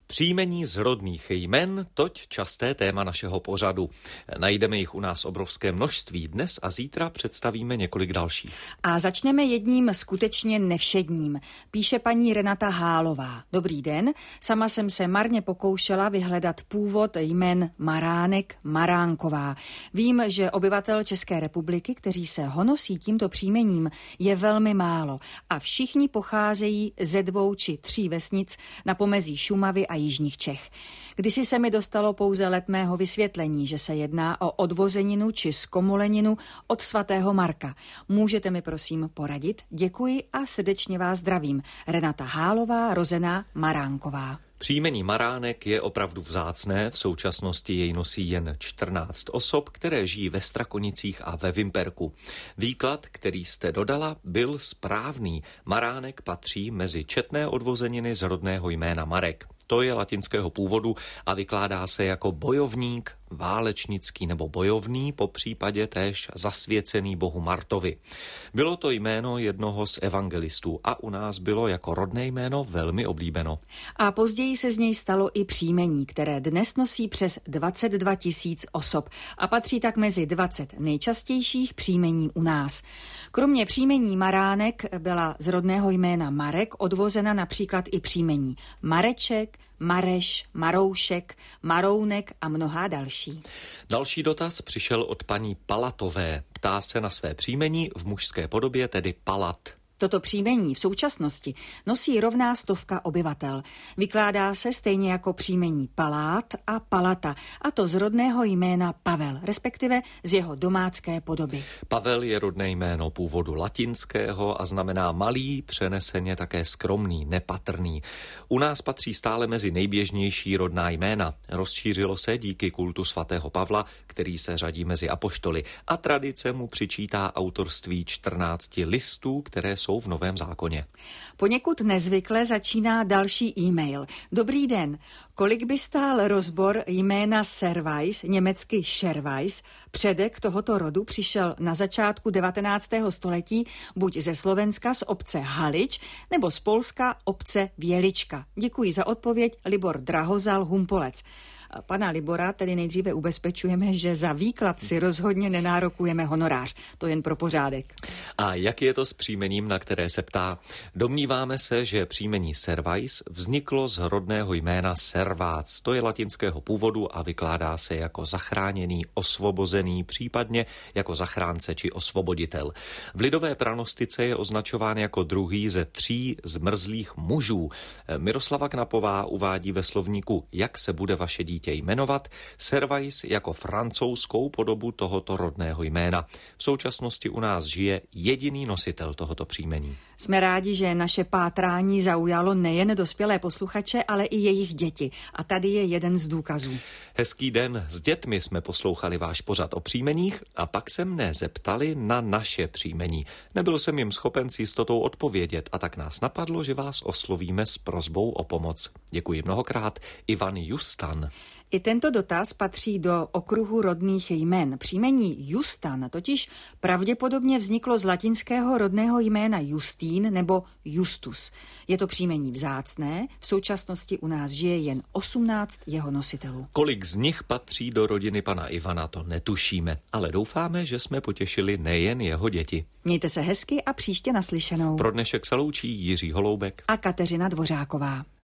Příjmení z rodných jmen, toť časté téma našeho pořadu. Najdeme jich u nás obrovské množství. Dnes a zítra představíme několik dalších. A začneme jedním skutečně nevšedním. Píše paní Renata Hálová. Dobrý den, sama jsem se marně pokoušela vyhledat původ jmen Maránek, Maránková. Vím, že obyvatel České republiky, kteří se honosí tímto příjmením, je velmi málo a všichni pocházejí ze 2 či 3 vesnic na pomezí Šumavy a jižních Čech. Kdysi se mi dostalo pouze letmého vysvětlení, že se jedná o odvozeninu či zkomoleninu od svatého Marka. Můžete mi prosím poradit? Děkuji a srdečně vás zdravím. Renata Hálová, rozená Maránková. Příjmení Maránek je opravdu vzácné, v současnosti jej nosí jen 14 osob, které žijí ve Strakonicích a ve Vimperku. Výklad, který jste dodala, byl správný. Maránek patří mezi četné odvozeniny z rodného jména Marek. To je latinského původu a vykládá se jako bojovník, válečnický nebo bojovný, popřípadě též zasvěcený bohu Martovi. Bylo to jméno jednoho z evangelistů a u nás bylo jako rodné jméno velmi oblíbeno. A později se z něj stalo i příjmení, které dnes nosí přes 22 000 osob a patří tak mezi 20 nejčastějších příjmení u nás. Kromě příjmení Maránek byla z rodného jména Marek odvozena například i příjmení Mareček, Mareš, Maroušek, Marounek a mnohá další. Další dotaz přišel od paní Palatové. Ptá se na své příjmení v mužské podobě, tedy Palat. Toto příjmení v současnosti nosí rovná 100 obyvatel. Vykládá se stejně jako příjmení Palát a Palata, a to z rodného jména Pavel, respektive z jeho domácké podoby. Pavel je rodné jméno původu latinského a znamená malý, přeneseně také skromný, nepatrný. U nás patří stále mezi nejběžnější rodná jména. Rozšířilo se díky kultu svatého Pavla, který se řadí mezi apoštoly, a tradice mu přičítá autorství 14 listů, které jsou v Novém zákoně. Poněkud nezvykle začíná další e-mail. Dobrý den, kolik by stál rozbor jména Servais, německy Scherweiss? Předek tohoto rodu přišel na začátku 19. století buď ze Slovenska z obce Halič, nebo z Polska obce Vělička. Děkuji za odpověď, Libor Drahozal, Humpolec. Pana Libora tedy nejdříve ubezpečujeme, že za výklad si rozhodně nenárokujeme honorář. To jen pro pořádek. A jak je to s příjmením, na které se ptá? Domníváme se, že příjmení Servais vzniklo z rodného jména Servác. To je latinského původu a vykládá se jako zachráněný, osvobozený, případně jako zachránce či osvoboditel. V lidové pranostice je označován jako druhý ze 3 zmrzlých mužů. Miroslava Knapová uvádí ve slovníku, jak se bude vaše dítě jmenovat, Servais jako francouzskou podobu tohoto rodného jména. V současnosti u nás žije jediný nositel tohoto příjmení. Jsme rádi, že naše pátrání zaujalo nejen dospělé posluchače, ale i jejich děti. A tady je jeden z důkazů. Hezký den, s dětmi jsme poslouchali váš pořad o příjmeních a pak se mne zeptali na naše příjmení. Nebyl jsem jim schopen s jistotou odpovědět a tak nás napadlo, že vás oslovíme s prosbou o pomoc. Děkuji mnohokrát, Ivan Justan. I tento dotaz patří do okruhu rodných jmen. Příjmení Justan totiž pravděpodobně vzniklo z latinského rodného jména Justín nebo Justus. Je to příjmení vzácné, v současnosti u nás žije jen 18 jeho nositelů. Kolik z nich patří do rodiny pana Ivana, to netušíme, ale doufáme, že jsme potěšili nejen jeho děti. Mějte se hezky a příště naslyšenou. Pro dnešek se loučí Jiří Holoubek a Kateřina Dvořáková.